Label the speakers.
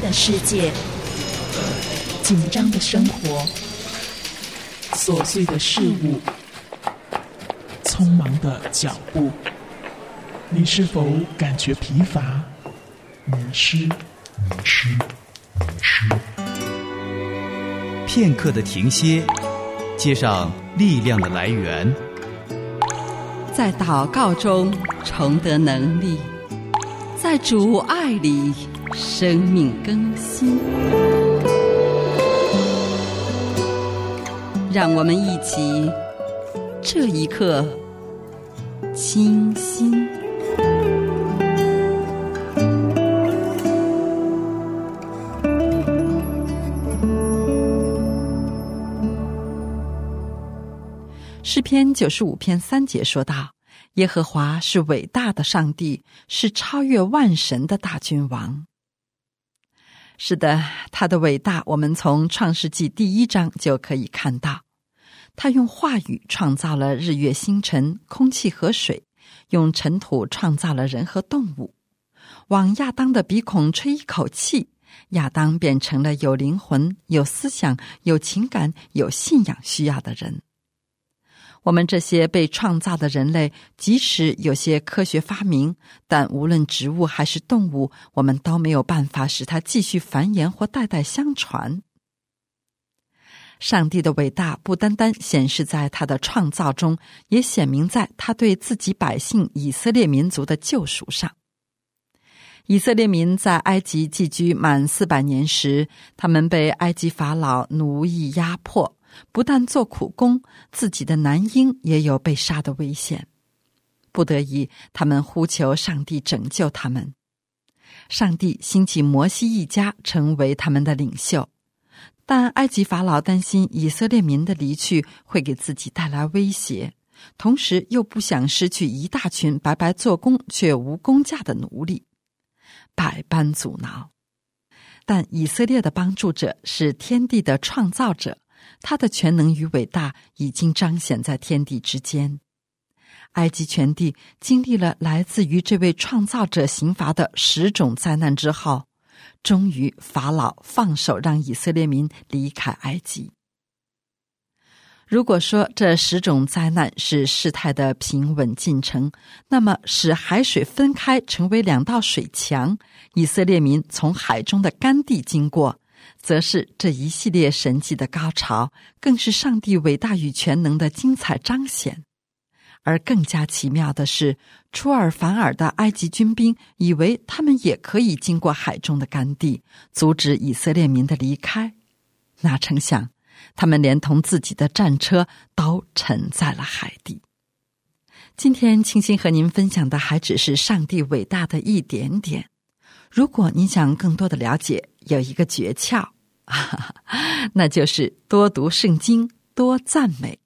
Speaker 1: 的世界，紧张的生活，
Speaker 2: 琐碎的事物，匆忙的脚步，你是否感觉疲乏、迷失？
Speaker 3: 片刻的停歇，接上力量的来源，
Speaker 4: 在祷告中重得能力，在主爱里生命更新。让我们一起这一刻清心。诗篇95篇3节说道：耶和华是伟大的上帝，是超越万神的大君王。是的，他的伟大我们从创世纪第1章就可以看到。他用话语创造了日月星辰、空气和水，用尘土创造了人和动物。往亚当的鼻孔吹一口气，亚当变成了有灵魂、有思想、有情感、有信仰需要的人。我们这些被创造的人类，即使有些科学发明，但无论植物还是动物，我们都没有办法使它继续繁衍或代代相传。上帝的伟大不单单显示在他的创造中，也显明在他对自己百姓以色列民族的救赎上。以色列民在埃及寄居满400年时，他们被埃及法老奴役压迫，不但做苦工，自己的男婴也有被杀的危险。不得已，他们呼求上帝拯救他们。上帝兴起摩西一家成为他们的领袖，但埃及法老担心以色列民的离去会给自己带来威胁，同时又不想失去一大群白白做工却无工价的奴隶，百般阻挠。但以色列的帮助者是天地的创造者，他的全能与伟大已经彰显在天地之间。埃及全地经历了来自于这位创造者刑罚的10种灾难之后，终于法老放手让以色列民离开埃及。如果说这10种灾难是事态的平稳进程，那么使海水分开成为2道水墙，以色列民从海中的干地经过，则是这一系列神迹的高潮，更是上帝伟大与全能的精彩彰显。而更加奇妙的是，出尔反尔的埃及军兵以为他们也可以经过海中的干地，阻止以色列民的离开，哪成想他们连同自己的战车都沉在了海底。今天清心和您分享的还只是上帝伟大的一点点。如果您想更多的了解，有一个诀窍，那就是多读圣经，多赞美。